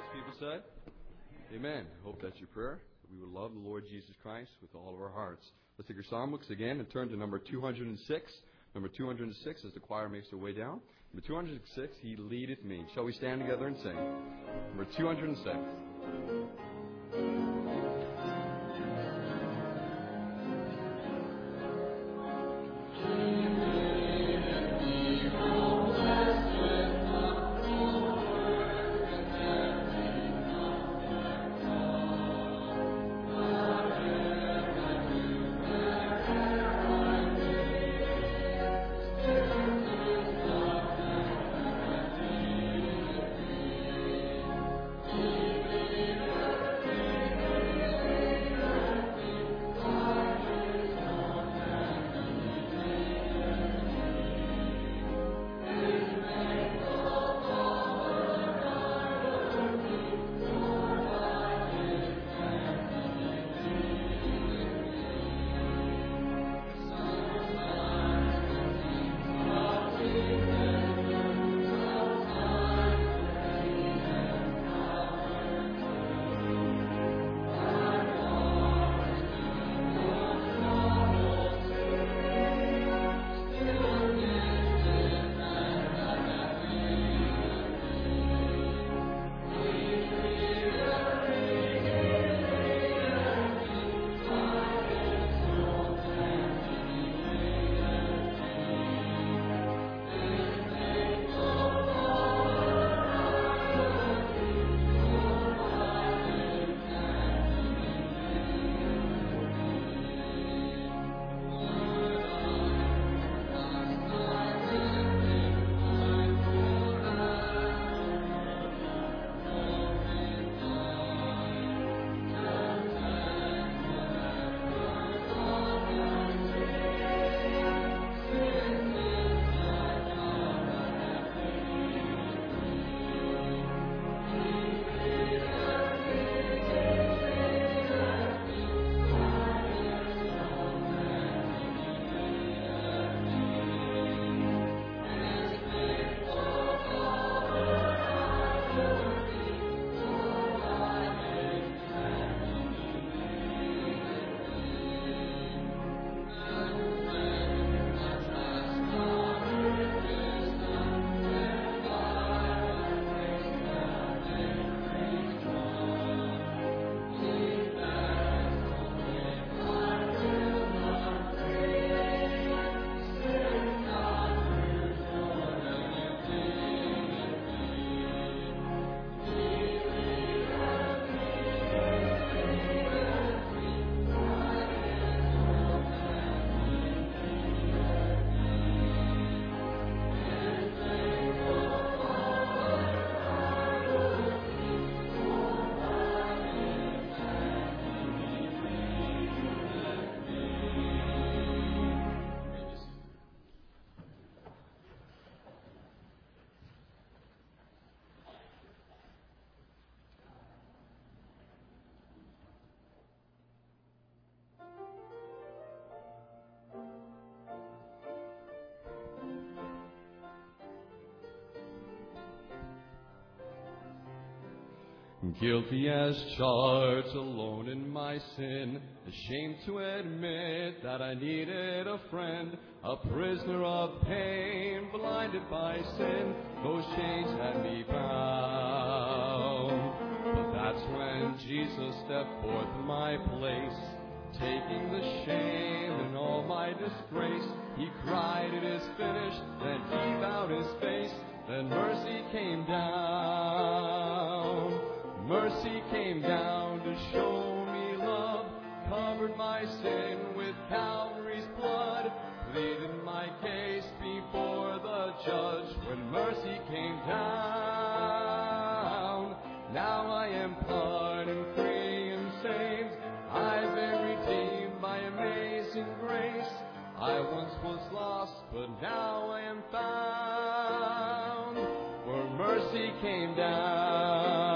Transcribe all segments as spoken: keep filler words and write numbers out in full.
People said, amen. I hope that's your prayer. That we would love the Lord Jesus Christ with all of our hearts. Let's take your psalm books again and turn to number two hundred six. Number two hundred six as the choir makes their way down. Number two hundred six, He leadeth me. Shall we stand together and sing? Number two hundred six. Guilty as charged, alone in my sin, ashamed to admit that I needed a friend, a prisoner of pain, blinded by sin, those chains had me bound. But that's when Jesus stepped forth in my place, taking the shame and all my disgrace. He cried, "It is finished," then he bowed his face, then mercy came down. Mercy came down to show me love, covered my sin with Calvary's blood, pleaded my case before the judge. When mercy came down, now I am pardoned, free and saved. I've been redeemed by amazing grace. I once was lost, but now I am found, for mercy came down.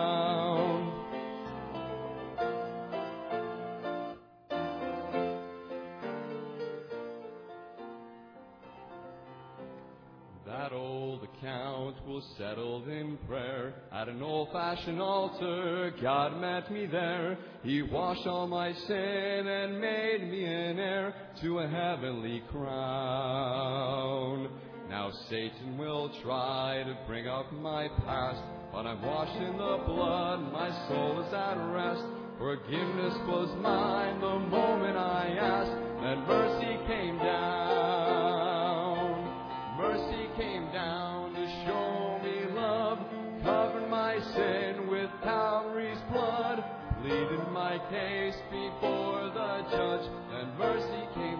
That old account will set settled in prayer. At an old-fashioned altar, God met me there. He washed all my sin and made me an heir to a heavenly crown. Now Satan will try to bring up my past, but I'm washed in the blood, my soul is at rest. Forgiveness was mine the moment I asked, and mercy came down. Mercy came down to show me love, covered my sin with Calvary's blood, pleaded my case before the judge, and mercy came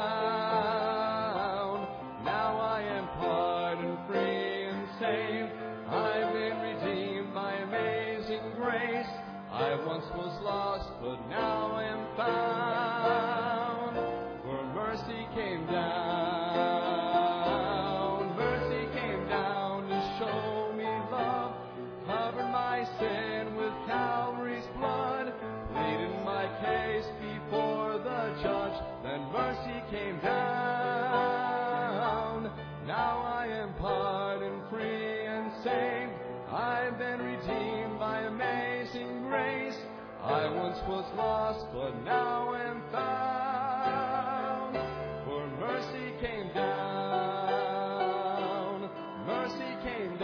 down. Now I am pardoned, free and saved. I've been redeemed by amazing grace. I once was lost, but now I am found. For mercy came down. Mercy came down to show me love. Covered my sin with Calvary's blood. Pleaded my case before the judge. Then mercy came down. Now I am pardoned, free and saved. I've been redeemed by amazing grace. I once was lost, but now am found. For mercy came down. Mercy came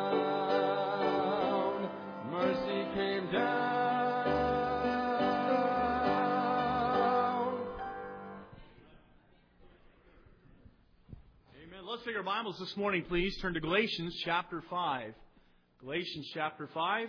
down. Mercy came down. Amen. Let's take our Bibles this morning, please. Turn to Galatians chapter five. Galatians chapter five.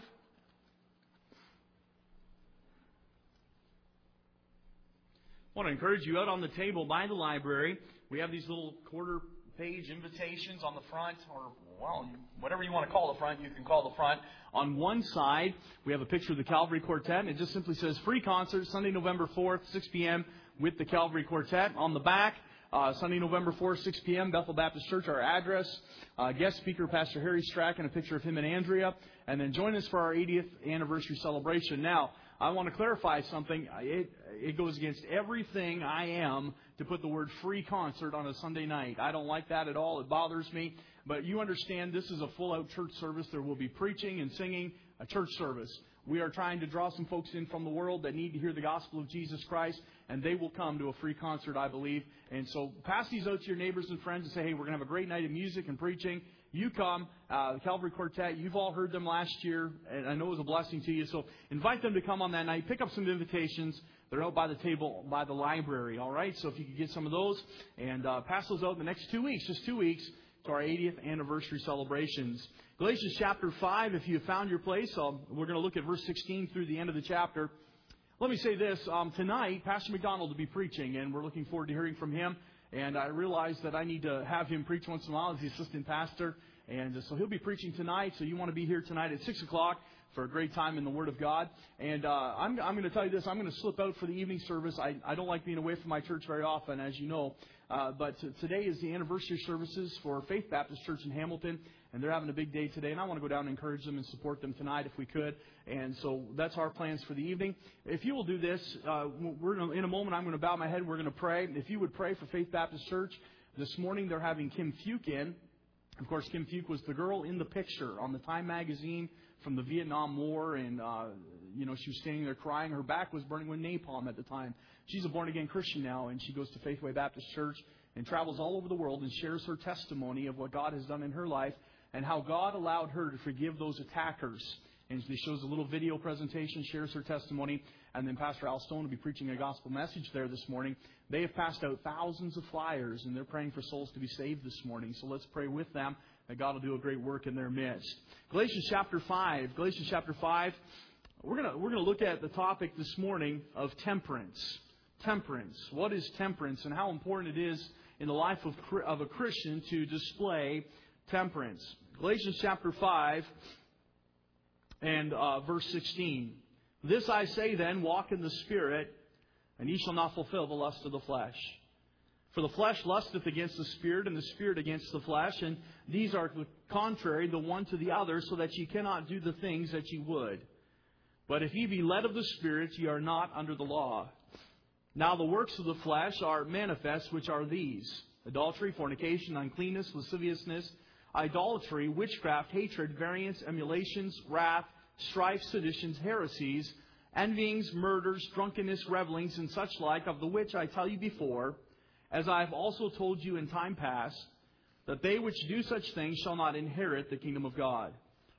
I want to encourage you, out on the table by the library, we have these little quarter-page invitations on the front, or, well, whatever you want to call the front, you can call the front. On one side, we have a picture of the Calvary Quartet, and it just simply says, free concert, Sunday, November fourth, six p.m., with the Calvary Quartet. On the back, Uh, Sunday, November fourth, six p.m., Bethel Baptist Church, our address. Uh, guest speaker, Pastor Harry Strachan, a picture of him and Andrea. And then join us for our eightieth anniversary celebration. Now, I want to clarify something. It, it goes against everything I am to put the word free concert on a Sunday night. I don't like that at all. It bothers me. But you understand this is a full-out church service. There will be preaching and singing, a church service. We are trying to draw some folks in from the world that need to hear the gospel of Jesus Christ, and they will come to a free concert, I believe. And so pass these out to your neighbors and friends and say, hey, we're going to have a great night of music and preaching. You come, uh, the Calvary Quartet, you've all heard them last year, and I know it was a blessing to you. So invite them to come on that night. Pick up some invitations. They're out by the table, by the library, all right? So if you could get some of those and uh, pass those out in the next two weeks, just two weeks, to our eightieth anniversary celebrations. Galatians chapter five, if you have found your place, um, we're going to look at verse sixteen through the end of the chapter. Let me say this. Um, tonight, Pastor McDonald will be preaching, and we're looking forward to hearing from him. And I realize that I need to have him preach once in a while as the assistant pastor. And so he'll be preaching tonight, so you want to be here tonight at six o'clock for a great time in the Word of God. And uh, I'm, I'm going to tell you this. I'm going to slip out for the evening service. I, I don't like being away from my church very often, as you know. Uh, but t- today is the anniversary services for Faith Baptist Church in Hamilton. And they're having a big day today. And I want to go down and encourage them and support them tonight if we could. And so that's our plans for the evening. If you will do this, uh, we're gonna, in a moment I'm going to bow my head. We're going to pray. If you would pray for Faith Baptist Church. This morning they're having Kim Fuke in. Of course, Kim Fuke was the girl in the picture on the Time magazine from the Vietnam War, and, uh, you know, she was standing there crying. Her back was burning with napalm at the time. She's a born-again Christian now, and she goes to Faithway Baptist Church and travels all over the world and shares her testimony of what God has done in her life and how God allowed her to forgive those attackers. And she shows a little video presentation, shares her testimony, and then Pastor Al Stone will be preaching a gospel message there this morning. They have passed out thousands of flyers, and they're praying for souls to be saved this morning. So let's pray with them that God will do a great work in their midst. Galatians chapter five. Galatians chapter five. We're gonna we're gonna look at the topic this morning of temperance. Temperance. What is temperance, and how important it is in the life of of a Christian to display temperance. Galatians chapter five and uh, verse sixteen. This I say then, walk in the Spirit, and ye shall not fulfill the lust of the flesh. For the flesh lusteth against the Spirit, and the Spirit against the flesh, and these are contrary the one to the other, so that ye cannot do the things that ye would. But if ye be led of the Spirit, ye are not under the law. Now the works of the flesh are manifest, which are these: adultery, fornication, uncleanness, lasciviousness, idolatry, witchcraft, hatred, variance, emulations, wrath, strife, seditions, heresies, envyings, murders, drunkenness, revelings, and such like, of the which I tell you before, as I have also told you in time past, that they which do such things shall not inherit the kingdom of God.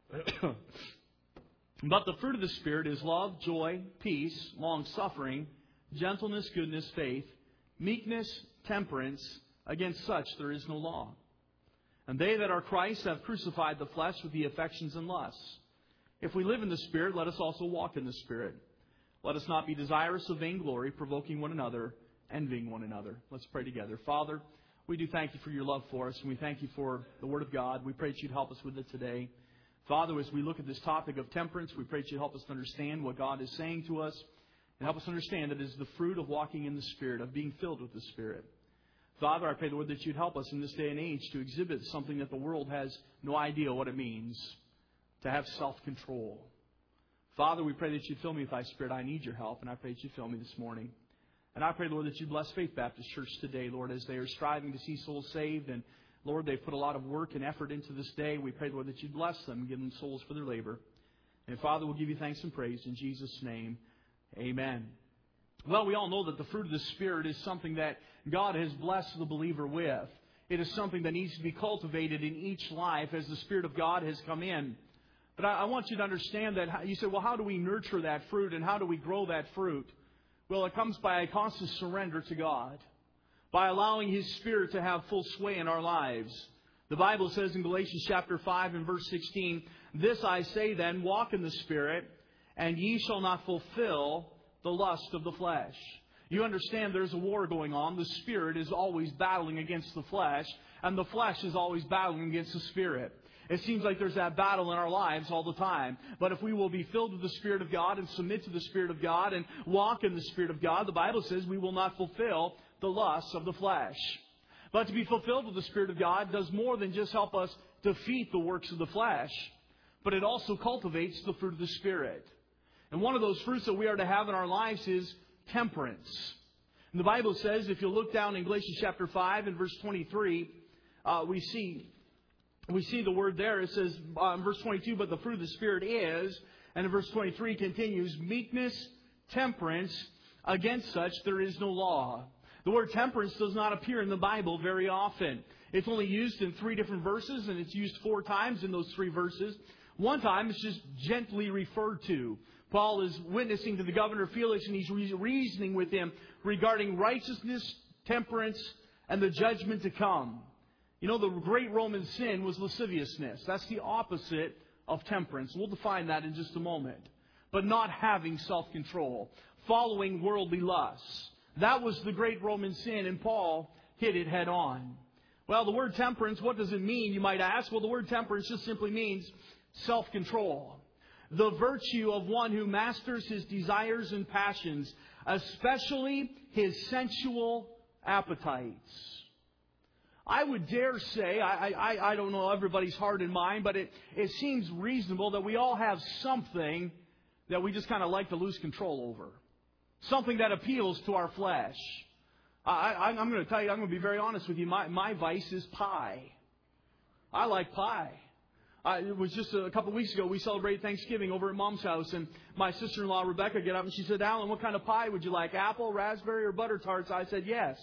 But the fruit of the Spirit is love, joy, peace, long-suffering, gentleness, goodness, faith, meekness, temperance. Against such there is no law. And they that are Christ have crucified the flesh with the affections and lusts. If we live in the Spirit, let us also walk in the Spirit. Let us not be desirous of vainglory, provoking one another, envying one another. Let's pray together. Father, we do thank you for your love for us, and we thank you for the Word of God. We pray that you'd help us with it today. Father, as we look at this topic of temperance, we pray that you'd help us to understand what God is saying to us, and help us understand that it is the fruit of walking in the Spirit, of being filled with the Spirit. Father, I pray, Lord, that you'd help us in this day and age to exhibit something that the world has no idea what it means, to have self-control. Father, we pray that you'd fill me with thy Spirit. I need your help, and I pray that you'd fill me this morning. And I pray, Lord, that you bless Faith Baptist Church today, Lord, as they are striving to see souls saved. And, Lord, they've put a lot of work and effort into this day. We pray, Lord, that you bless them and give them souls for their labor. And, Father, we'll give you thanks and praise in Jesus' name. Amen. Well, we all know that the fruit of the Spirit is something that God has blessed the believer with. It is something that needs to be cultivated in each life as the Spirit of God has come in. But I, I want you to understand that you say, well, how do we nurture that fruit and how do we grow that fruit? Well, it comes by a constant surrender to God, by allowing His Spirit to have full sway in our lives. The Bible says in Galatians chapter five and verse sixteen, "This I say then, walk in the Spirit, and ye shall not fulfill the lust of the flesh." You understand there's a war going on. The Spirit is always battling against the flesh, and the flesh is always battling against the Spirit. It seems like there's that battle in our lives all the time. But if we will be filled with the Spirit of God and submit to the Spirit of God and walk in the Spirit of God, the Bible says we will not fulfill the lusts of the flesh. But to be fulfilled with the Spirit of God does more than just help us defeat the works of the flesh, but it also cultivates the fruit of the Spirit. And one of those fruits that we are to have in our lives is temperance. And the Bible says, if you look down in Galatians chapter five and verse twenty-three, uh, we see we see the word there. It says uh, in verse twenty-two, "But the fruit of the Spirit is," and in verse twenty-three continues, "meekness, temperance. Against such there is no law." The word temperance does not appear in the Bible very often. It's only used in three different verses, and it's used four times in those three verses. One time it's just gently referred to. Paul is witnessing to the governor Felix, and he's reasoning with him regarding righteousness, temperance, and the judgment to come. You know, the great Roman sin was lasciviousness. That's the opposite of temperance. We'll define that in just a moment. But not having self-control, following worldly lusts. That was the great Roman sin, and Paul hit it head on. Well, the word temperance, what does it mean, you might ask? Well, the word temperance just simply means self-control. The virtue of one who masters his desires and passions, especially his sensual appetites. I would dare say, I, I, I don't know everybody's heart and mind, but it, it seems reasonable that we all have something that we just kind of like to lose control over. Something that appeals to our flesh. I, I, I'm going to tell you, I'm going to be very honest with you. My, my vice is pie. I like pie. I, it was just a couple of weeks ago, we celebrated Thanksgiving over at Mom's house, and my sister-in-law, Rebecca, got up and she said, "Alan, what kind of pie would you like? Apple, raspberry, or butter tarts?" I said, "Yes."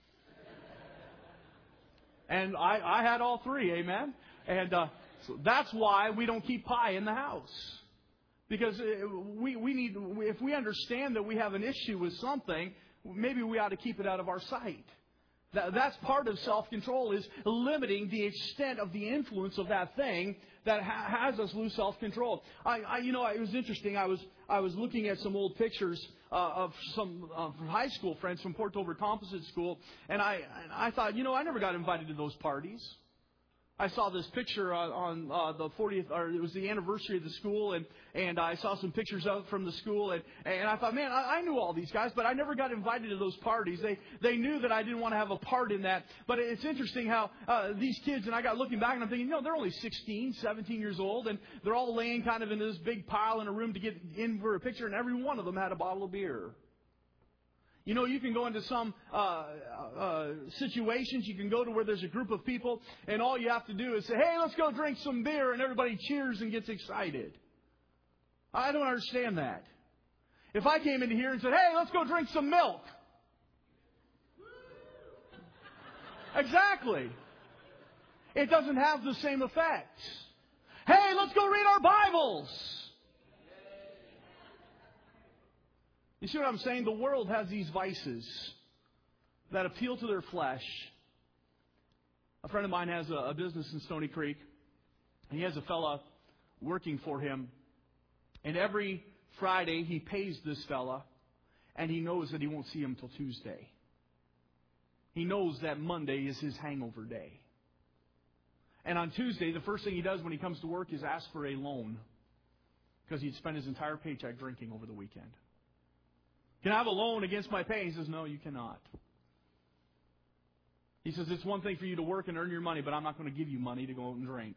And I, I had all three, amen? And uh, so that's why we don't keep pie in the house. Because we, we need, if we understand that we have an issue with something, maybe we ought to keep it out of our sight. That, that's part of self-control, is limiting the extent of the influence of that thing that ha- has us lose self-control. I, I, you know, it was interesting. I was I was looking at some old pictures uh, of some uh, high school friends from Port Dover Composite School, and I and I thought, you know, I never got invited to those parties. I saw this picture uh, on uh, the fortieth, or it was the anniversary of the school, and, and I saw some pictures of from the school, and, and I thought, man, I, I knew all these guys, but I never got invited to those parties. They they knew that I didn't want to have a part in that. But it's interesting how uh, these kids, and I got looking back, and I'm thinking, you know, they're only sixteen, seventeen years old, and they're all laying kind of in this big pile in a room to get in for a picture, and every one of them had a bottle of beer. You know, you can go into some uh, uh, situations, you can go to where there's a group of people, and all you have to do is say, hey, let's go drink some beer, and everybody cheers and gets excited. I don't understand that. If I came into here and said, hey, let's go drink some milk. Exactly. It doesn't have the same effect. Hey, let's go read our Bibles. You see what I'm saying? The world has these vices that appeal to their flesh. A friend of mine has a, a business in Stony Creek. He has a fella working for him. And every Friday he pays this fella. And he knows that he won't see him till Tuesday. He knows that Monday is his hangover day. And on Tuesday, the first thing he does when he comes to work is ask for a loan. Because he'd spent his entire paycheck drinking over the weekend. Can I have a loan against my pay? He says, no, you cannot. He says, it's one thing for you to work and earn your money, but I'm not going to give you money to go out and drink.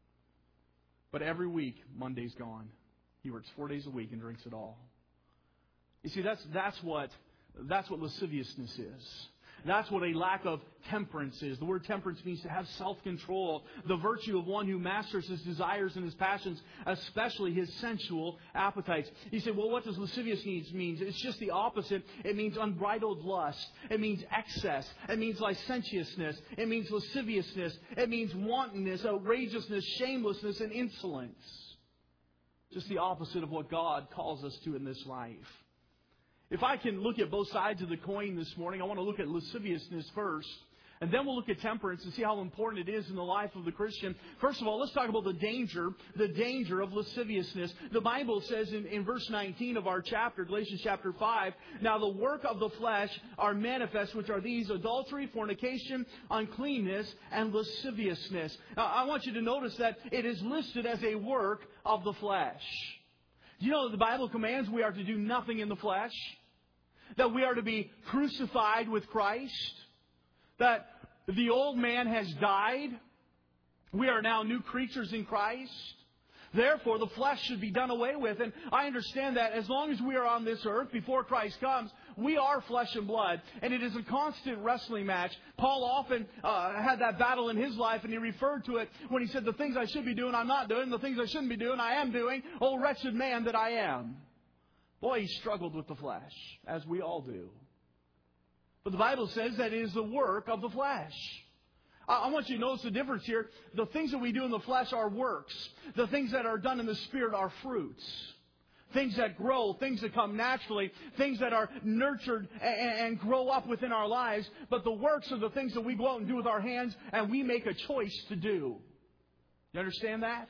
But every week, Monday's gone. He works four days a week and drinks it all. You see, that's that's what that's what lasciviousness is. That's what a lack of temperance is. The word temperance means to have self-control, the virtue of one who masters his desires and his passions, especially his sensual appetites. You say, well, what does lasciviousness mean? It's just the opposite. It means unbridled lust. It means excess. It means licentiousness. It means lasciviousness. It means wantonness, outrageousness, shamelessness, and insolence. Just the opposite of what God calls us to in this life. If I can look at both sides of the coin this morning, I want to look at lasciviousness first. And then we'll look at temperance and see how important it is in the life of the Christian. First of all, let's talk about the danger, the danger of lasciviousness. The Bible says in, in verse nineteen of our chapter, Galatians chapter five, now the work of the flesh are manifest, which are these: adultery, fornication, uncleanness, and lasciviousness. Now, I want you to notice that it is listed as a work of the flesh. Do you know that the Bible commands we are to do nothing in the flesh? That we are to be crucified with Christ? That the old man has died? We are now new creatures in Christ? Therefore, the flesh should be done away with. And I understand that as long as we are on this earth before Christ comes, we are flesh and blood. And it is a constant wrestling match. Paul often uh, had that battle in his life, and he referred to it when he said, the things I should be doing, I'm not doing. The things I shouldn't be doing, I am doing. Oh, wretched man that I am. Boy, he struggled with the flesh, as we all do. But the Bible says that it is the work of the flesh. I want you to notice the difference here. The things that we do in the flesh are works. The things that are done in the Spirit are fruits. Things that grow, things that come naturally, things that are nurtured and grow up within our lives. But the works are the things that we go out and do with our hands, and we make a choice to do. You understand that?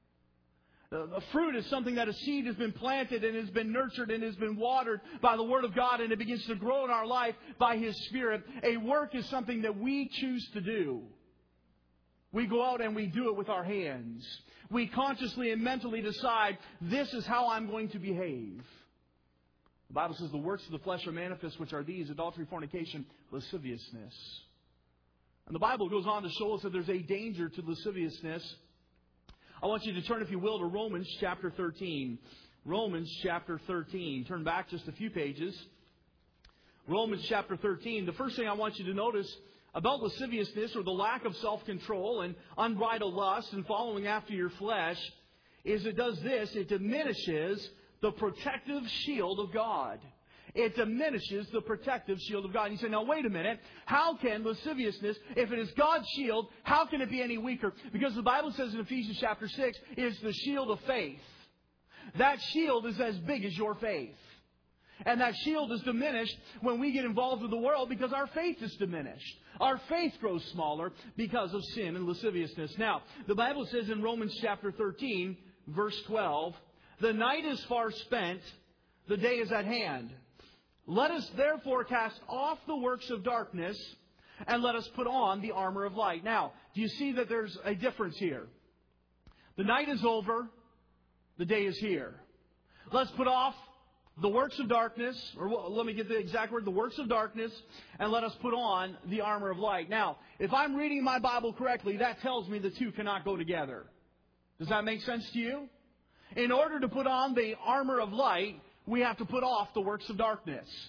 The fruit is something that a seed has been planted and has been nurtured and has been watered by the Word of God, and it begins to grow in our life by His Spirit. A work is something that we choose to do. We go out and we do it with our hands. We consciously and mentally decide, this is how I'm going to behave. The Bible says the works of the flesh are manifest, which are these: adultery, fornication, lasciviousness. And the Bible goes on to show us that there's a danger to lasciviousness. I want you to turn, if you will, to Romans chapter thirteen. Romans chapter thirteen. Turn back just a few pages. Romans chapter thirteen. The first thing I want you to notice about lasciviousness, or the lack of self-control and unbridled lust and following after your flesh, is it does this: it diminishes the protective shield of God. It diminishes the protective shield of God. And you say, now wait a minute. How can lasciviousness, if it is God's shield, how can it be any weaker? Because the Bible says in Ephesians chapter six, it's the shield of faith. That shield is as big as your faith. And that shield is diminished when we get involved with the world, because our faith is diminished. Our faith grows smaller because of sin and lasciviousness. Now, the Bible says in Romans chapter thirteen, verse twelve, the night is far spent, the day is at hand. Let us therefore cast off the works of darkness, and let us put on the armor of light. Now, do you see that there's a difference here? The night is over, the day is here. Let's put off the works of darkness, or let me get the exact word, the works of darkness, and let us put on the armor of light. Now, if I'm reading my Bible correctly, that tells me the two cannot go together. Does that make sense to you? In order to put on the armor of light, we have to put off the works of darkness.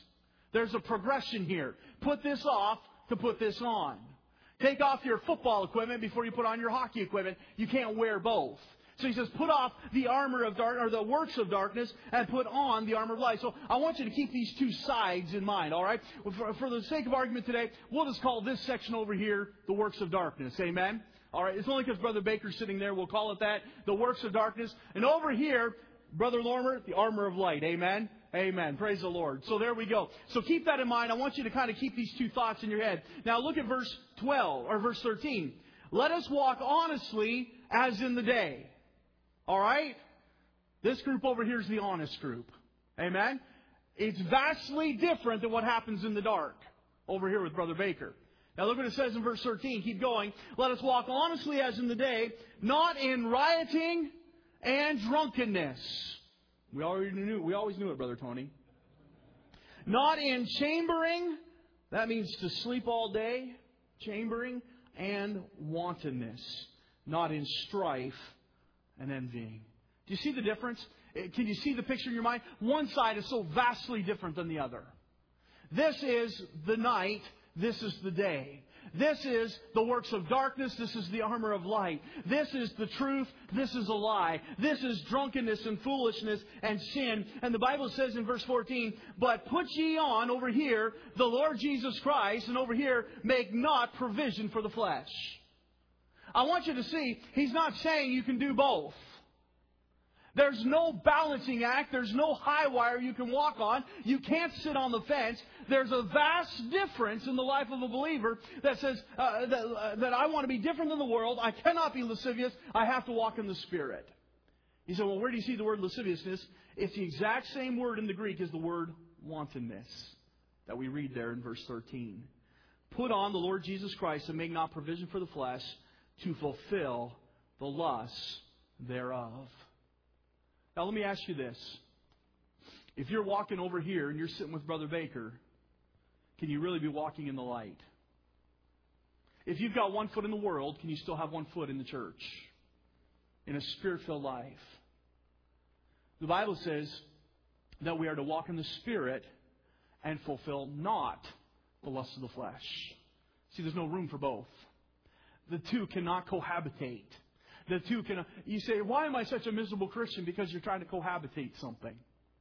There's a progression here. Put this off to put this on. Take off your football equipment before you put on your hockey equipment. You can't wear both. So he says, put off the armor of dark, or the works of darkness, and put on the armor of light. So I want you to keep these two sides in mind, all right? For, for the sake of argument today, we'll just call this section over here the works of darkness. Amen? All right, it's only because Brother Baker's sitting there, we'll call it that, the works of darkness. And over here, Brother Lormer, the armor of light. Amen? Amen. Praise the Lord. So there we go. So keep that in mind. I want you to kind of keep these two thoughts in your head. Now look at verse twelve, or verse thirteen. Let us walk honestly as in the day. All right? This group over here is the honest group. Amen? It's vastly different than what happens in the dark over here with Brother Baker. Now look what it says in verse thirteen. Keep going. Let us walk honestly as in the day, not in rioting and drunkenness. We already knew. We always knew it, Brother Tony. Not in chambering. That means to sleep all day. Chambering and wantonness. Not in strife and envying. Do you see the difference? Can you see the picture in your mind? One side is so vastly different than the other. This is the night. This is the day. This is the works of darkness. This is the armor of light. This is the truth. This is a lie. This is drunkenness and foolishness and sin. And the Bible says in verse fourteen, but put ye on over here the Lord Jesus Christ, and over here make not provision for the flesh. I want you to see, He's not saying you can do both. There's no balancing act. There's no high wire you can walk on. You can't sit on the fence. There's a vast difference in the life of a believer that says uh, that, uh, that I want to be different than the world. I cannot be lascivious. I have to walk in the Spirit. He said, well, where do you see the word lasciviousness? It's the exact same word in the Greek as the word wantonness that we read there in verse thirteen. Put on the Lord Jesus Christ and make not provision for the flesh to fulfill the lusts thereof. Now let me ask you this. If you're walking over here and you're sitting with Brother Baker, can you really be walking in the light? If you've got one foot in the world, can you still have one foot in the church? In a Spirit-filled life. The Bible says that we are to walk in the Spirit and fulfill not the lust of the flesh. See, there's no room for both. The two cannot cohabitate. The two can. You say, why am I such a miserable Christian? Because you're trying to cohabitate something.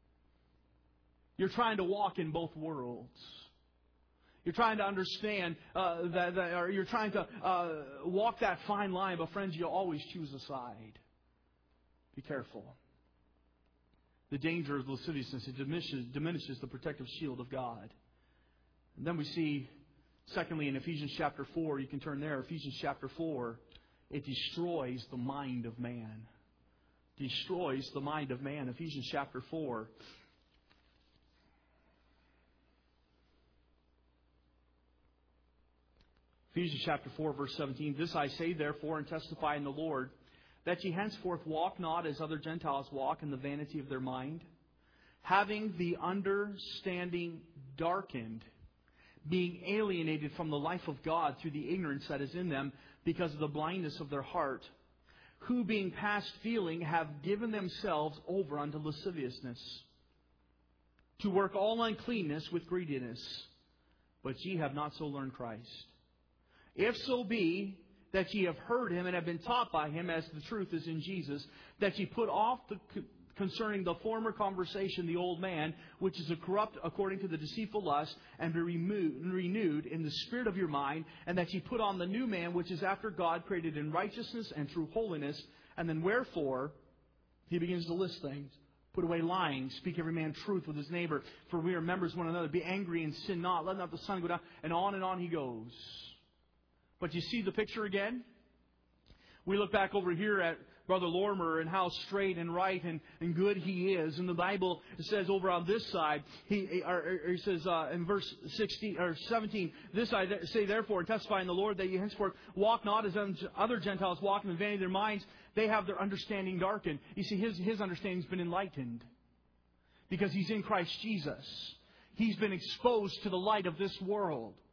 You're trying to walk in both worlds. You're trying to understand uh, that, that, or you're trying to uh, walk that fine line. But friends, you'll always choose a side. Be careful. The danger of lasciviousness, it diminishes, diminishes the protective shield of God. And then we see, secondly, in Ephesians chapter four, you can turn there. Ephesians chapter four. It destroys the mind of man. Destroys the mind of man. Ephesians chapter four. Ephesians chapter four, verse seventeen. This I say, therefore, and testify in the Lord, that ye henceforth walk not as other Gentiles walk in the vanity of their mind, having the understanding darkened, being alienated from the life of God through the ignorance that is in them, because of the blindness of their heart, who being past feeling have given themselves over unto lasciviousness, to work all uncleanness with greediness. But ye have not so learned Christ. If so be that ye have heard Him and have been taught by Him, as the truth is in Jesus, that ye put off the concerning the former conversation, the old man, which is a corrupt according to the deceitful lust, and be renewed in the spirit of your mind, and that ye put on the new man, which is after God, created in righteousness and true holiness. And then wherefore, he begins to list things. Put away lying, speak every man truth with his neighbor, for we are members one another. Be angry and sin not, let not the sun go down, and on and on he goes. But you see the picture again? We look back over here at Brother Lormer and how straight and right and, and good he is. And the Bible says over on this side, he, or, or he says uh, in verse sixteen or seventeen, this I say therefore and testify in the Lord, that ye henceforth walk not as other Gentiles walk in the vanity of their minds. They have their understanding darkened. You see, his, his understanding's been enlightened because he's in Christ Jesus. He's been exposed to the light of this world.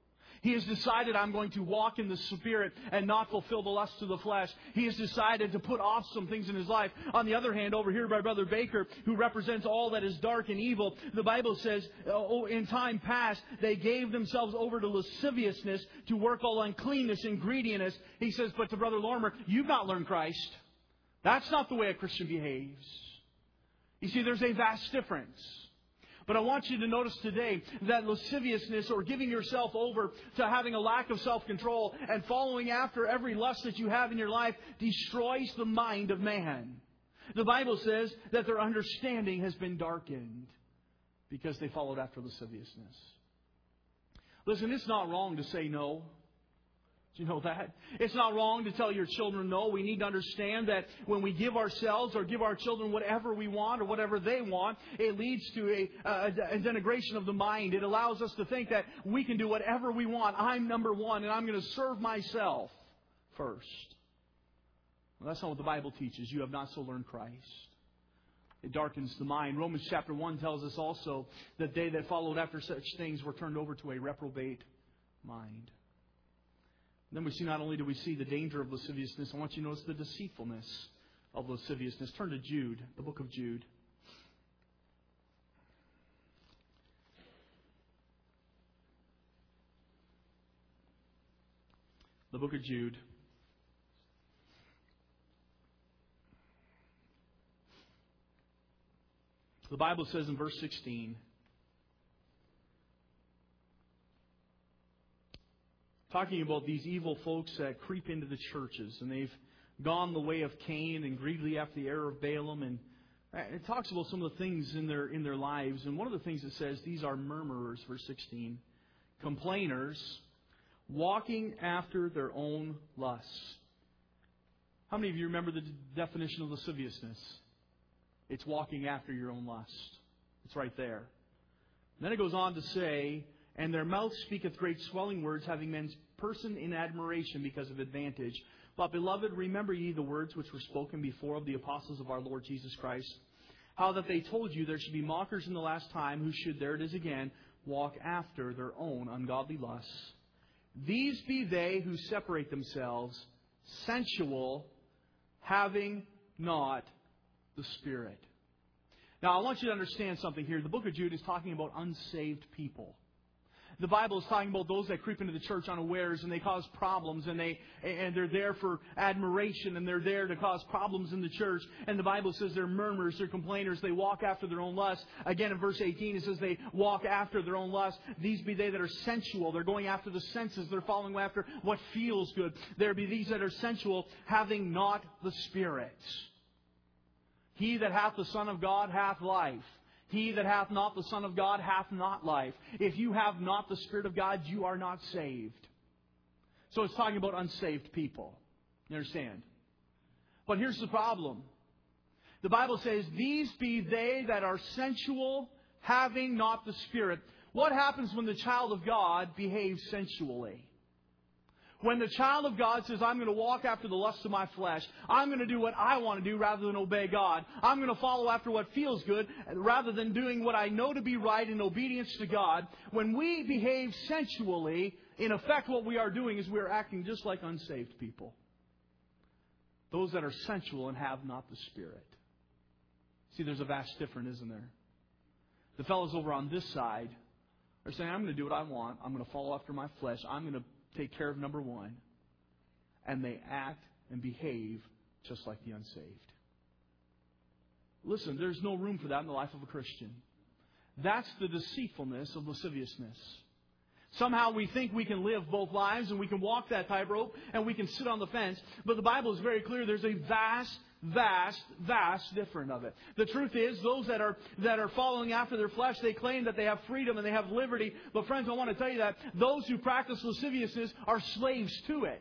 He has decided, I'm going to walk in the Spirit and not fulfill the lusts of the flesh. He has decided to put off some things in his life. On the other hand, over here by Brother Baker, who represents all that is dark and evil, the Bible says, oh, in time past, they gave themselves over to lasciviousness, to work all uncleanness and greediness. He says, but to Brother Lorimer, you've not learned Christ. That's not the way a Christian behaves. You see, there's a vast difference. But I want you to notice today that lasciviousness, or giving yourself over to having a lack of self-control and following after every lust that you have in your life, destroys the mind of man. The Bible says that their understanding has been darkened because they followed after lasciviousness. Listen, it's not wrong to say no. Do you know that? It's not wrong to tell your children no. We need to understand that when we give ourselves or give our children whatever we want or whatever they want, it leads to a, a, a denigration of the mind. It allows us to think that we can do whatever we want. I'm number one and I'm going to serve myself first. Well, that's not what the Bible teaches. You have not so learned Christ. It darkens the mind. Romans chapter one tells us also that they that followed after such things were turned over to a reprobate mind. Then we see, not only do we see the danger of lasciviousness, I want you to notice the deceitfulness of lasciviousness. Turn to Jude, the book of Jude. The book of Jude. The Bible says in verse sixteen, talking about these evil folks that creep into the churches, and they've gone the way of Cain and greedily after the error of Balaam, and it talks about some of the things in their in their lives. And one of the things it says, these are murmurers, verse sixteen, complainers, walking after their own lusts. How many of you remember the definition of lasciviousness? It's walking after your own lust. It's right there. And then it goes on to say, and their mouth speaketh great swelling words, having men's person in admiration because of advantage. But, beloved, remember ye the words which were spoken before of the apostles of our Lord Jesus Christ, how that they told you there should be mockers in the last time, who should, there it is again, walk after their own ungodly lusts. These be they who separate themselves, sensual, having not the Spirit. Now, I want you to understand something here. The book of Jude is talking about unsaved people. The Bible is talking about those that creep into the church unawares, and they cause problems, and they and they're there for admiration, and they're there to cause problems in the church. And the Bible says they're murmurers, they're complainers, they walk after their own lust. Again, in verse eighteen, it says they walk after their own lust. These be they that are sensual. They're going after the senses. They're following after what feels good. There be these that are sensual, having not the Spirit. He that hath the Son of God hath life. He that hath not the Son of God hath not life. If you have not the Spirit of God, you are not saved. So it's talking about unsaved people. You understand? But here's the problem. The Bible says, these be they that are sensual, having not the Spirit. What happens when the child of God behaves sensually? When the child of God says, I'm going to walk after the lust of my flesh, I'm going to do what I want to do rather than obey God. I'm going to follow after what feels good rather than doing what I know to be right in obedience to God. When we behave sensually, in effect what we are doing is we are acting just like unsaved people. Those that are sensual and have not the Spirit. See, there's a vast difference, isn't there? The fellows over on this side are saying, I'm going to do what I want. I'm going to follow after my flesh. I'm going to take care of number one. And they act and behave just like the unsaved. Listen, there's no room for that in the life of a Christian. That's the deceitfulness of lasciviousness. Somehow we think we can live both lives and we can walk that tightrope and we can sit on the fence. But the Bible is very clear. There's a vast, vast, vast difference of it. The truth is, those that are that are following after their flesh, they claim that they have freedom and they have liberty. But friends, I want to tell you that those who practice lasciviousness are slaves to it.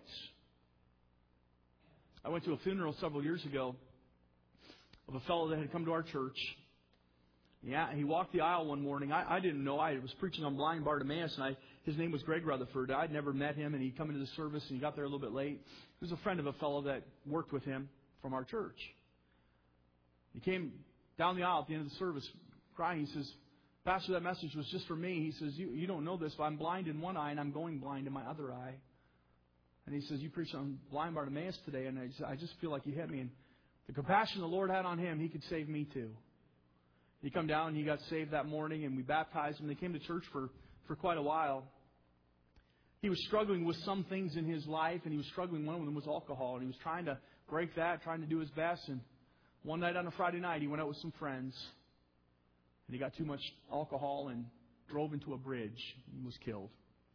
I went to a funeral several years ago of a fellow that had come to our church. Yeah, he walked the aisle one morning. I, I didn't know. I was preaching on blind Bartimaeus, and I, his name was Greg Rutherford. I'd never met him, and he'd come into the service, and he got there a little bit late. He was a friend of a fellow that worked with him from our church. He came down the aisle at the end of the service crying. He says, Pastor, that message was just for me. He says, you, you don't know this, but I'm blind in one eye and I'm going blind in my other eye. And he says, you preached on blind Bartimaeus today, and I just, I just feel like you hit me. And the compassion the Lord had on him, He could save me too. He come down and he got saved that morning, and we baptized him. They came to church for, for quite a while. He was struggling with some things in his life, and he was struggling. One of them was alcohol, and he was trying to break that, trying to do his best. And one night on a Friday night, he went out with some friends, and he got too much alcohol and drove into a bridge and was killed.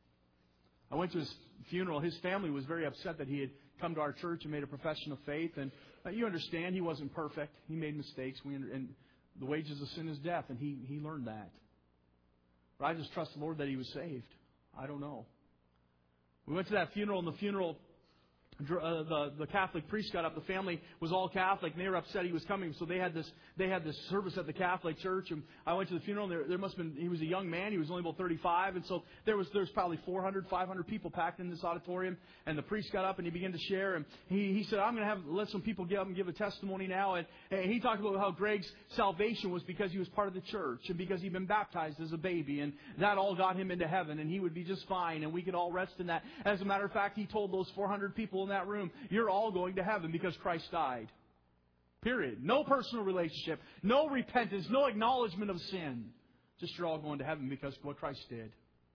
I went to his funeral. His family was very upset that he had come to our church and made a profession of faith. And you understand, he wasn't perfect. He made mistakes. We and the wages of sin is death, and he, he learned that. But I just trust the Lord that he was saved. I don't know. We went to that funeral, and the funeral, uh, the the Catholic priest got up. The family was all Catholic, and they were upset he was coming. So they had this they had this service at the Catholic church, and I went to the funeral. And there, there must have been he was a young man. He was only about thirty-five, and so there was there was probably four hundred, five hundred people packed in this auditorium. And the priest got up and he began to share. And he he said, "I'm going to have let some people get up and give a testimony now." And, and he talked about how Greg's salvation was because he was part of the church and because he'd been baptized as a baby, and that all got him into heaven, and he would be just fine, and we could all rest in that. As a matter of fact, he told those four hundred people in that room, "You're all going to heaven because Christ died." Period. No personal relationship, no repentance, no acknowledgement of sin. Just you're all going to heaven because of what Christ did.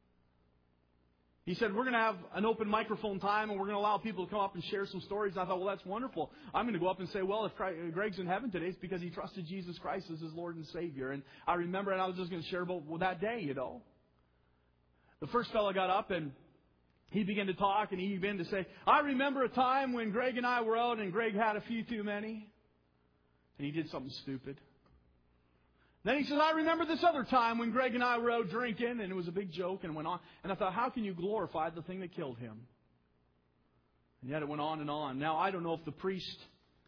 He said, we're going to have an open microphone time, and we're going to allow people to come up and share some stories. And I thought, well, that's wonderful. I'm going to go up and say, well, if Greg's in heaven today, it's because he trusted Jesus Christ as his Lord and Savior. And I remember, and I was just going to share about well, that day, you know. The first fellow got up, and he began to talk, and he began to say, I remember a time when Greg and I were out, and Greg had a few too many. And he did something stupid. Then he says, I remember this other time when Greg and I were out drinking, and it was a big joke, and went on. And I thought, how can you glorify the thing that killed him? And yet it went on and on. Now, I don't know if the priest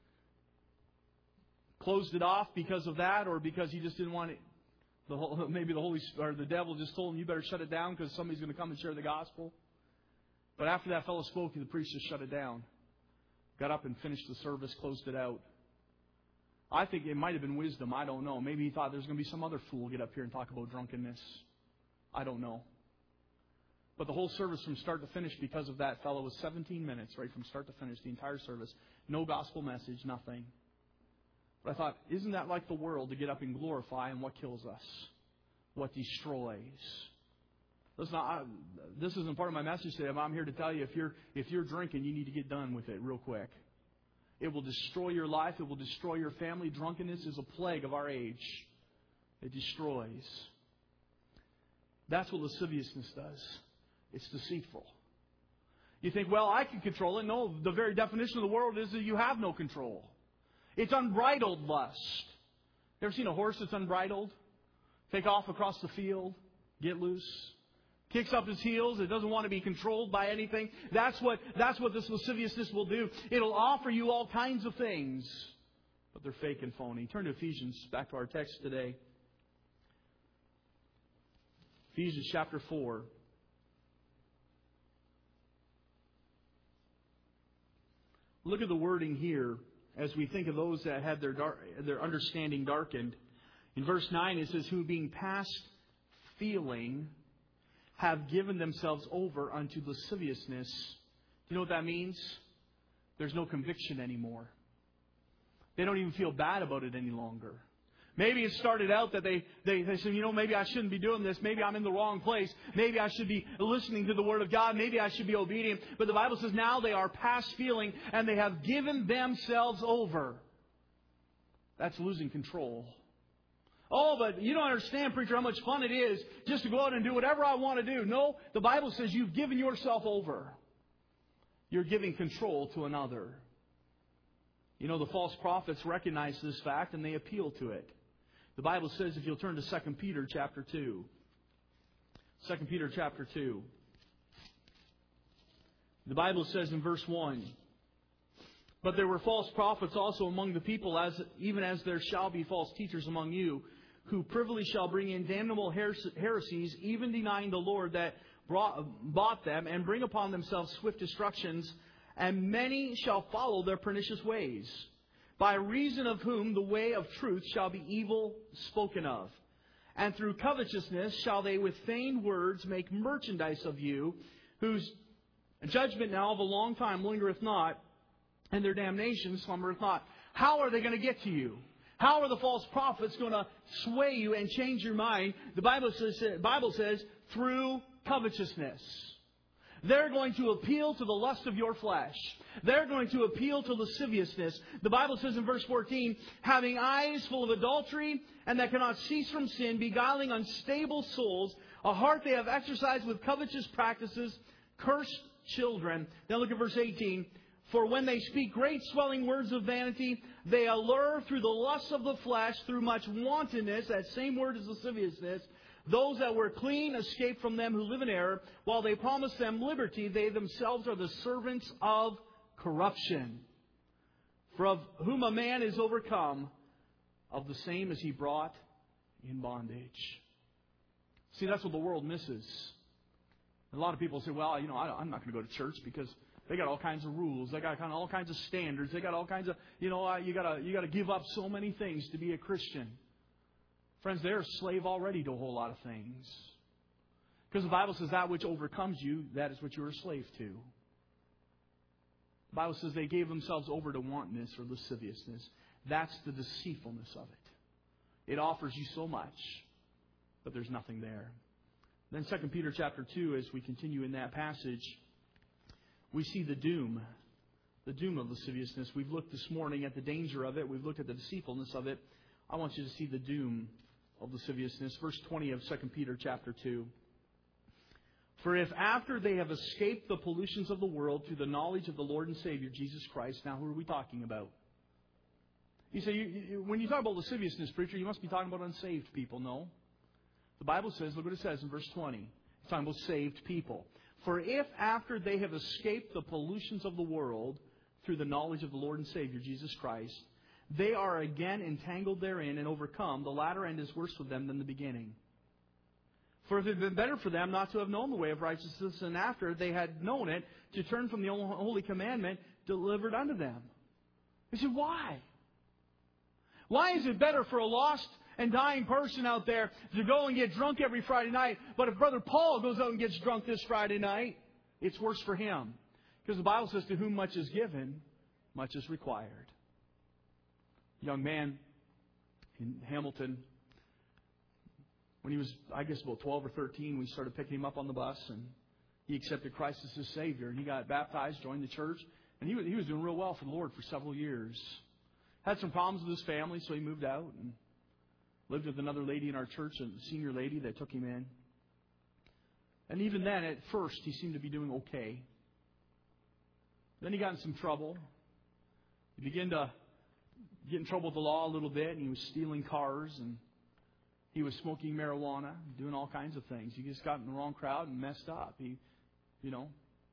closed it off because of that, or because he just didn't want it. The whole, maybe the Holy or the devil just told him, you better shut it down because somebody's going to come and share the gospel. But after that fellow spoke, the priest just shut it down. Got up and finished the service, closed it out. I think it might have been wisdom. I don't know. Maybe he thought there's going to be some other fool get up here and talk about drunkenness. I don't know. But the whole service from start to finish because of that fellow was seventeen minutes, right from start to finish, the entire service. No gospel message, nothing. But I thought, isn't that like the world to get up and glorify and what kills us? What destroys? Listen, I, this isn't part of my message today, but I'm here to tell you, if you're if you're drinking, you need to get done with it real quick. It will destroy your life. It will destroy your family. Drunkenness is a plague of our age. It destroys. That's what lasciviousness does. It's deceitful. You think, well, I can control it. No, the very definition of the world is that you have no control. It's unbridled lust. You ever seen a horse that's unbridled? Take off across the field, get loose. Kicks up his heels. It doesn't want to be controlled by anything. That's what, that's what this lasciviousness will do. It'll offer you all kinds of things, but they're fake and phony. Turn to Ephesians, back to our text today. Ephesians chapter four. Look at the wording here as we think of those that had their dark, their understanding darkened. In verse nine it says, who being past feeling have given themselves over unto lasciviousness. Do you know what that means? There's no conviction anymore. They don't even feel bad about it any longer. Maybe it started out that they, they, they said, you know, maybe I shouldn't be doing this. Maybe I'm in the wrong place. Maybe I should be listening to the Word of God. Maybe I should be obedient. But the Bible says now they are past feeling and they have given themselves over. That's losing control. Oh, but you don't understand, preacher, how much fun it is just to go out and do whatever I want to do. No, the Bible says you've given yourself over. You're giving control to another. You know, the false prophets recognize this fact and they appeal to it. The Bible says, if you'll turn to Second Peter chapter two. Second Peter chapter two. The Bible says in verse one, but there were false prophets also among the people, as even as there shall be false teachers among you, who privily shall bring in damnable heresies, even denying the Lord that brought, bought them, and bring upon themselves swift destructions. And many shall follow their pernicious ways, by reason of whom the way of truth shall be evil spoken of. And through covetousness shall they with feigned words make merchandise of you, whose judgment now of a long time lingereth not, and their damnation slumbereth not. How are they going to get to you? How are the false prophets going to sway you and change your mind? The Bible says, the Bible says through covetousness. They're going to appeal to the lust of your flesh. They're going to appeal to lasciviousness. The Bible says in verse fourteen, having eyes full of adultery, and that cannot cease from sin, beguiling unstable souls, a heart they have exercised with covetous practices, cursed children. Now look at verse eighteen. For when they speak great swelling words of vanity, they allure through the lusts of the flesh, through much wantonness, that same word is lasciviousness, those that were clean escape from them who live in error. While they promise them liberty, they themselves are the servants of corruption. For of whom a man is overcome, of the same is he brought in bondage. See, that's what the world misses. A lot of people say, well, you know, I, I'm not going to go to church because they got all kinds of rules. They got kind of all kinds of standards. They got all kinds of, you know, uh, you got to you got to give up so many things to be a Christian. Friends, they're a slave already to a whole lot of things. Because the Bible says that which overcomes you, that is what you're a slave to. The Bible says they gave themselves over to wantonness or lasciviousness. That's the deceitfulness of it. It offers you so much, but there's nothing there. Then Second Peter chapter two, as we continue in that passage, we see the doom. The doom of lasciviousness. We've looked this morning at the danger of it. We've looked at the deceitfulness of it. I want you to see the doom of lasciviousness. Verse twenty of Second Peter chapter two. For if after they have escaped the pollutions of the world through the knowledge of the Lord and Savior, Jesus Christ. Now, who are we talking about? You say, you, you, when you talk about lasciviousness, preacher, you must be talking about unsaved people. No. The Bible says, look what it says in verse twenty. It's talking about saved people. For if after they have escaped the pollutions of the world through the knowledge of the Lord and Savior, Jesus Christ, they are again entangled therein and overcome, the latter end is worse for them than the beginning. For if it had been better for them not to have known the way of righteousness, and after they had known it, to turn from the holy commandment delivered unto them. You say, why? Why is it better for a lost and dying person out there to go and get drunk every Friday night, but if Brother Paul goes out and gets drunk this Friday night, it's worse for him? Because the Bible says, to whom much is given, much is required. Young man in Hamilton, when he was, I guess, about twelve or thirteen, we started picking him up on the bus, and he accepted Christ as his Savior. And he got baptized, joined the church, and he was, he was doing real well for the Lord for several years. Had some problems with his family, so he moved out and lived with another lady in our church, a senior lady that took him in. And even then, at first, he seemed to be doing okay. Then he got in some trouble. He began to get in trouble with the law a little bit, and he was stealing cars, and he was smoking marijuana, doing all kinds of things. He just got in the wrong crowd and messed up. He, you know.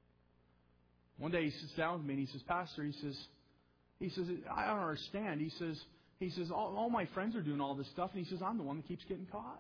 One day he sits down with me and he says, Pastor, he says, he says, I don't understand. He says, he says, all, all my friends are doing all this stuff, and he says, I'm the one that keeps getting caught.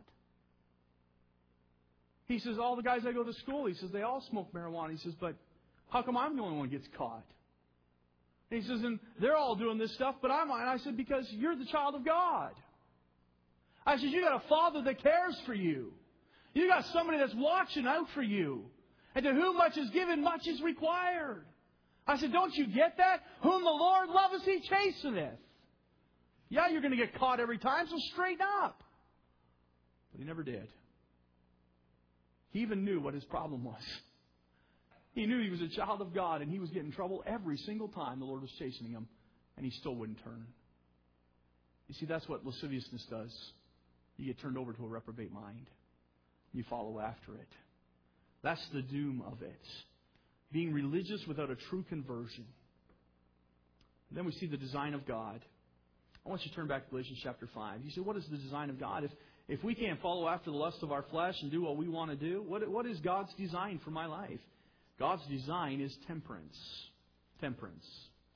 He says, all the guys I go to school, he says, they all smoke marijuana. He says, but how come I'm the only one that gets caught? And he says, and they're all doing this stuff, but I'm not. And I said, because you're the child of God. I said, you got a Father that cares for you. You got somebody that's watching out for you. And to whom much is given, much is required. I said, don't you get that? Whom the Lord loveth, He chasteneth. Yeah, you're going to get caught every time, so straighten up. But he never did. He even knew what his problem was. He knew he was a child of God, and he was getting in trouble every single time the Lord was chastening him, and he still wouldn't turn. You see, that's what lasciviousness does. You get turned over to a reprobate mind. You follow after it. That's the doom of it. Being religious without a true conversion. And then we see the design of God. I want you to turn back to Galatians chapter five. You say, what is the design of God? If if we can't follow after the lust of our flesh and do what we want to do, what what is God's design for my life? God's design is temperance. Temperance.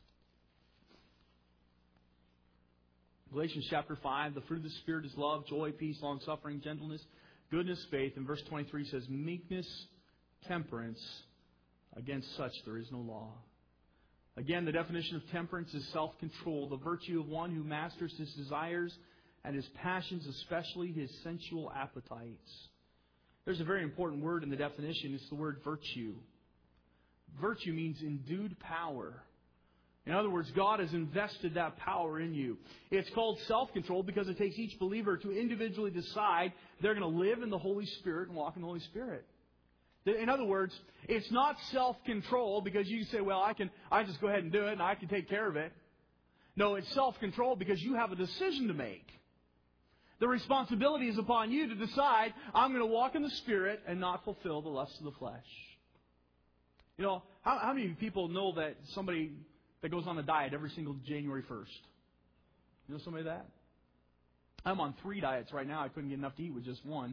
Galatians chapter five, the fruit of the Spirit is love, joy, peace, long-suffering, gentleness, goodness, faith. And verse twenty-three says, meekness, temperance. Against such there is no law. Again, the definition of temperance is self-control, the virtue of one who masters his desires and his passions, especially his sensual appetites. There's a very important word in the definition. It's the word virtue. Virtue means endued power. In other words, God has invested that power in you. It's called self-control because it takes each believer to individually decide they're going to live in the Holy Spirit and walk in the Holy Spirit. In other words, it's not self-control because you say, well, I can I just go ahead and do it and I can take care of it. No, it's self-control because you have a decision to make. The responsibility is upon you to decide, I'm going to walk in the Spirit and not fulfill the lusts of the flesh. You know, how, how many people know that somebody that goes on a diet every single January first? You know somebody like that? I'm on three diets right now. I couldn't get enough to eat with just one.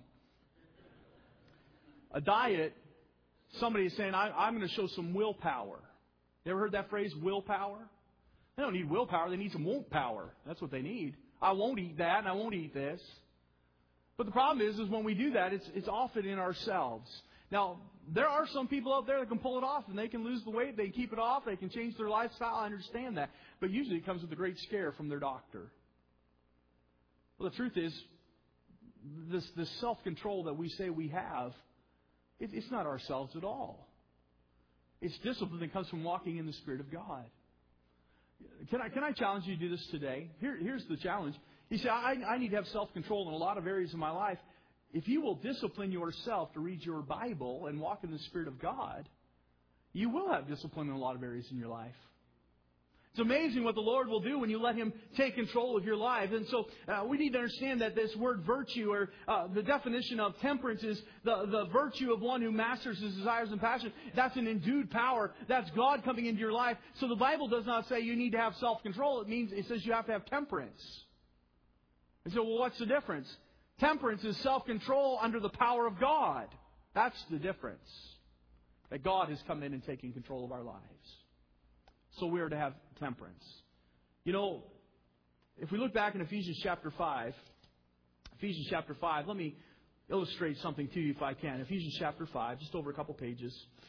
A diet, somebody is saying, I, I'm going to show some willpower. You ever heard that phrase, willpower? They don't need willpower. They need some won't power. That's what they need. I won't eat that and I won't eat this. But the problem is, is when we do that, it's, it's often in ourselves. Now, there are some people out there that can pull it off and they can lose the weight, they can keep it off, they can change their lifestyle. I understand that. But usually it comes with a great scare from their doctor. Well, the truth is, this, this self-control that we say we have, it, it's not ourselves at all. It's discipline that comes from walking in the Spirit of God. Can I, can I challenge you to do this today? Here, here's the challenge. You say, I, I need to have self-control in a lot of areas of my life. If you will discipline yourself to read your Bible and walk in the Spirit of God, you will have discipline in a lot of areas in your life. It's amazing what the Lord will do when you let Him take control of your life. And so uh, we need to understand that this word virtue, or uh, the definition of temperance, is the, the virtue of one who masters his desires and passions. That's an endued power. That's God coming into your life. So the Bible does not say you need to have self-control. It means it says you have to have temperance. And so, well, what's the difference? Temperance is self-control under the power of God. That's the difference. That God has come in and taken control of our lives. So we are to have temperance. You know, if we look back in Ephesians chapter five, Ephesians chapter five, let me illustrate something to you if I can. Ephesians chapter five, just over a couple pages.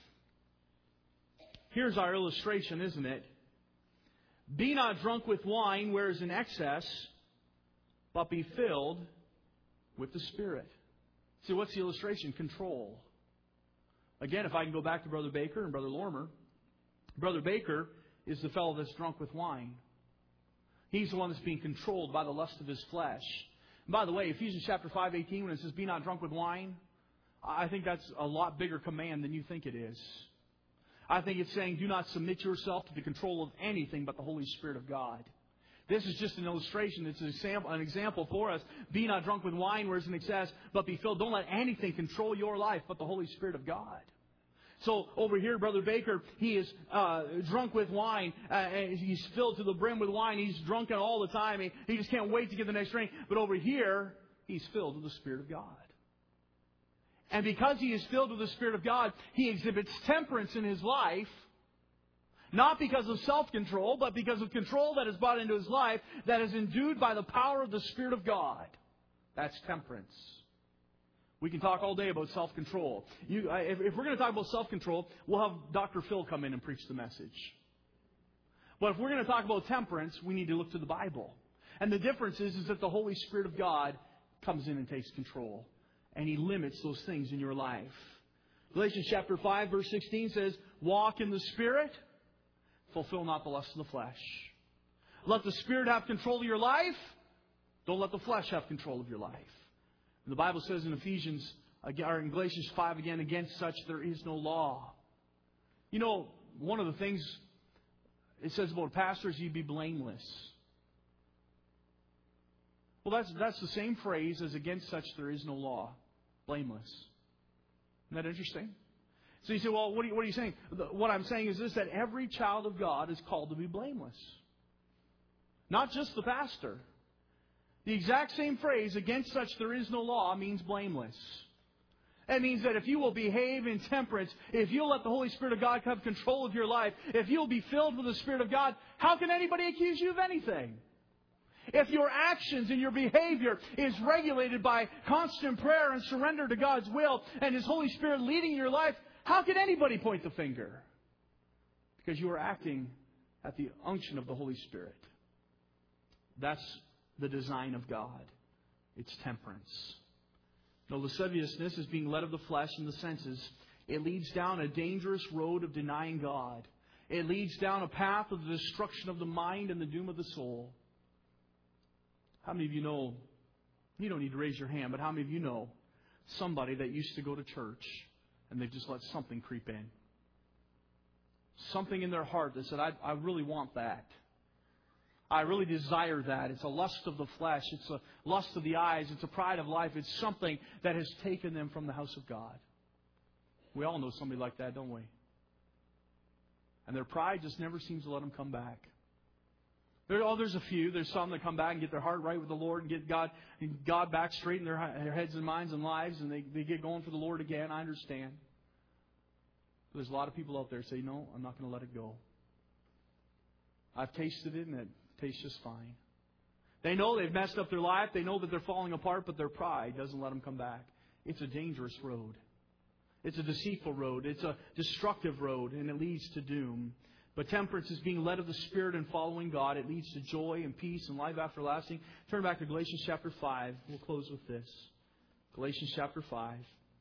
Here's our illustration, isn't it? Be not drunk with wine, where is in excess, but be filled with the Spirit. See, what's the illustration? Control. Again, if I can go back to Brother Baker and Brother Lormer. Brother Baker is the fellow that's drunk with wine. He's the one that's being controlled by the lust of his flesh. And by the way, Ephesians chapter five eighteen, when it says, be not drunk with wine, I think that's a lot bigger command than you think it is. I think it's saying, do not submit yourself to the control of anything but the Holy Spirit of God. This is just an illustration. It's an example, an example for us. Be not drunk with wine, where is in excess, but be filled. Don't let anything control your life but the Holy Spirit of God. So over here, Brother Baker, he is uh, drunk with wine. Uh, and he's filled to the brim with wine. He's drunken all the time. He, he just can't wait to get the next drink. But over here, he's filled with the Spirit of God. And because he is filled with the Spirit of God, he exhibits temperance in his life. Not because of self-control, but because of control that is brought into his life that is endued by the power of the Spirit of God. That's temperance. We can talk all day about self-control. You, if, if we're going to talk about self-control, we'll have Doctor Phil come in and preach the message. But if we're going to talk about temperance, we need to look to the Bible. And the difference is, is that the Holy Spirit of God comes in and takes control. And He limits those things in your life. Galatians chapter five, verse sixteen says, walk in the Spirit, fulfill not the lust of the flesh. Let the Spirit have control of your life. Don't let the flesh have control of your life. And the Bible says in Ephesians, or in Galatians five again, against such there is no law. You know, one of the things it says about pastors, you be blameless. Well, that's that's the same phrase as against such there is no law. Blameless. Isn't that interesting? So you say, well, what are you, what are you saying? What I'm saying is this, that every child of God is called to be blameless. Not just the pastor. The exact same phrase, against such there is no law, means blameless. That means that if you will behave in temperance, if you'll let the Holy Spirit of God have control of your life, if you'll be filled with the Spirit of God, how can anybody accuse you of anything? If your actions and your behavior is regulated by constant prayer and surrender to God's will and His Holy Spirit leading your life, how can anybody point the finger? Because you are acting at the unction of the Holy Spirit. That's the design of God. It's temperance. Now, lasciviousness is being led of the flesh and the senses. It leads down a dangerous road of denying God. It leads down a path of the destruction of the mind and the doom of the soul. How many of you know, you don't need to raise your hand, but how many of you know somebody that used to go to church and they've just let something creep in? Something in their heart that said, I, I really want that. I really desire that. It's a lust of the flesh. It's a lust of the eyes. It's a pride of life. It's something that has taken them from the house of God. We all know somebody like that, don't we? And their pride just never seems to let them come back. There, oh, there's a few. There's some that come back and get their heart right with the Lord and get God, God back straight in their, their heads and minds and lives, and they, they get going for the Lord again. I understand. But there's a lot of people out there who say, no, I'm not going to let it go. I've tasted it, and it tastes just fine. They know they've messed up their life. They know that they're falling apart, but their pride doesn't let them come back. It's a dangerous road. It's a deceitful road. It's a destructive road, and it leads to doom. But temperance is being led of the Spirit and following God. It leads to joy and peace and life everlasting. Turn back to Galatians chapter five. We'll close with this. Galatians chapter five.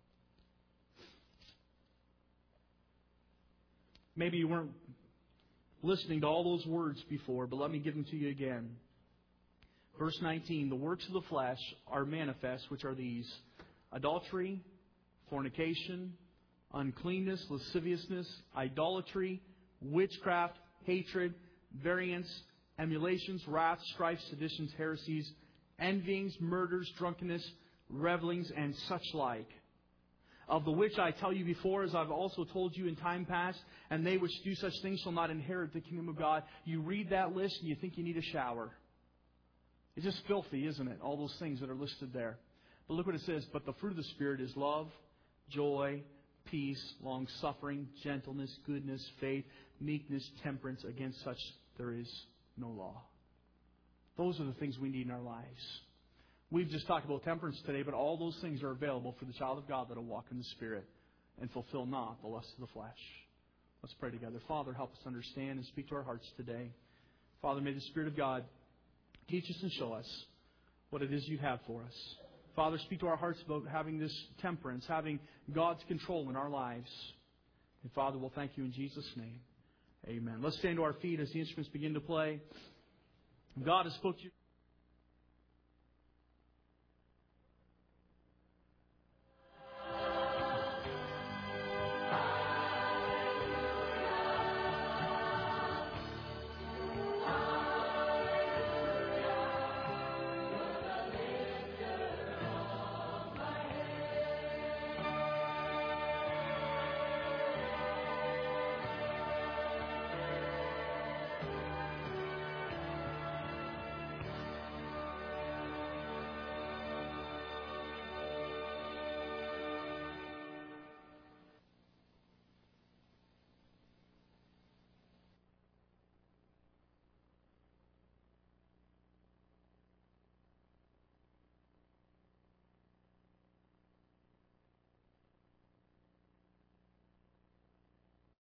Maybe you weren't listening to all those words before, but let me give them to you again. Verse nineteen, the works of the flesh are manifest, which are these: adultery, fornication, uncleanness, lasciviousness, idolatry, witchcraft, hatred, variance, emulations, wrath, strife, seditions, heresies, envyings, murders, drunkenness, revelings, and such like. Of the which I tell you before, as I've also told you in time past, and they which do such things shall not inherit the kingdom of God. You read that list and you think you need a shower. It's just filthy, isn't it? All those things that are listed there. But look what it says. But the fruit of the Spirit is love, joy, peace, long-suffering, gentleness, goodness, faith, meekness, temperance. Against such there is no law. Those are the things we need in our lives. We've just talked about temperance today, but all those things are available for the child of God that will walk in the Spirit and fulfill not the lust of the flesh. Let's pray together. Father, help us understand and speak to our hearts today. Father, may the Spirit of God teach us and show us what it is you have for us. Father, speak to our hearts about having this temperance, having God's control in our lives. And Father, we'll thank you in Jesus' name. Amen. Let's stand to our feet as the instruments begin to play. God has spoken to you.